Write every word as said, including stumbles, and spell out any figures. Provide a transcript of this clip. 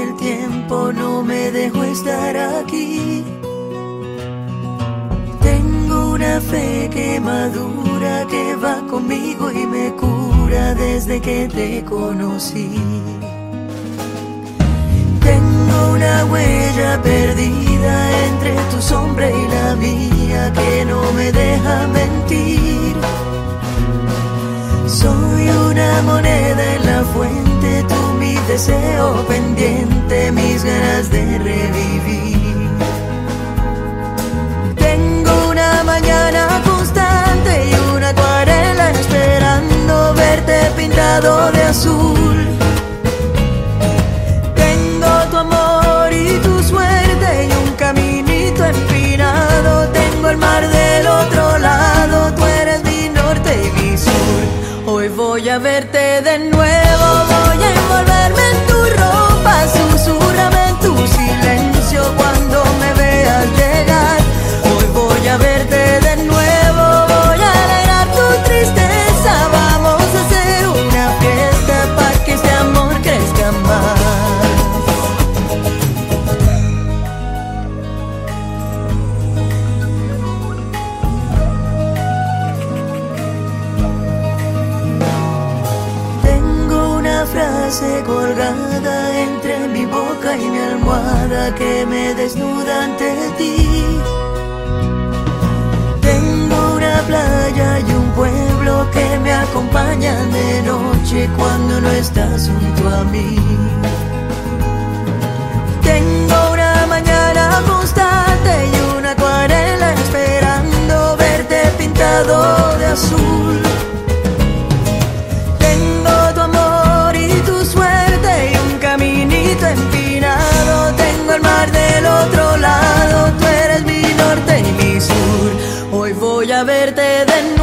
que el tiempo no me dejó estar aquí. Tengo una fe que madura, que va conmigo y me cura desde que te conocí. Tengo una huella perdida entre tu sombra y la mía que no me deja mentir. Soy una moneda en la fuente, tú mi deseo pendiente, mis ganas de revivir. Tengo una mañana constante y una acuarela esperando verte pintado de azul. Tengo tu amor y tu suerte y un caminito empinado. Tengo el mar del otro lado, tú eres mi norte y mi sur. Hoy voy a verte de nuevo, voy a envolverme en tu ropa, susúrrame en tu silencio cuando me veas llegar. Hoy voy a verte de nuevo, voy a alegrar tu tristeza. Vamos a hacer una fiesta para que este amor crezca más. Frase colgada entre mi boca y mi almohada que me desnuda ante ti. Tengo una playa y un pueblo que me acompañan de noche cuando no estás junto a mí. Tengo una mañana constante y una acuarela esperando verte pintado de azul. Empinado, tengo el mar del otro lado, tú eres mi norte y mi sur. Hoy voy a verte de nuevo.